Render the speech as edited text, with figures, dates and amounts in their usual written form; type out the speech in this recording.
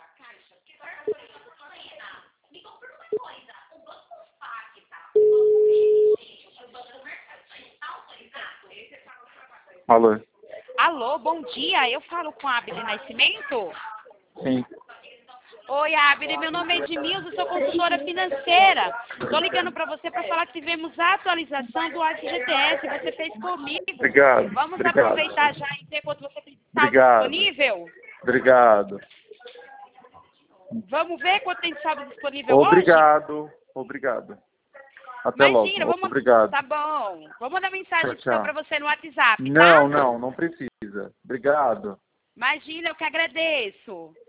Alô? Alô, bom dia. Eu falo com a Abile Nascimento? Sim. Oi, Abile. Meu nome é Edmilson, sou consultora financeira. Estou ligando para você para falar que tivemos a atualização do FGTS. Você fez comigo. Obrigado. Vamos Obrigado. aproveitar já e ver quanto você tem saldo Obrigado. disponível? Obrigado. Vamos ver quanto tem saldo disponível hoje? Obrigado. Obrigado. Até Imagina, logo. vamos... Obrigado. Tá bom. Vou mandar mensagem Tchau, tchau. para você no WhatsApp, tá? Não, não precisa. Obrigado. Imagina, eu que agradeço.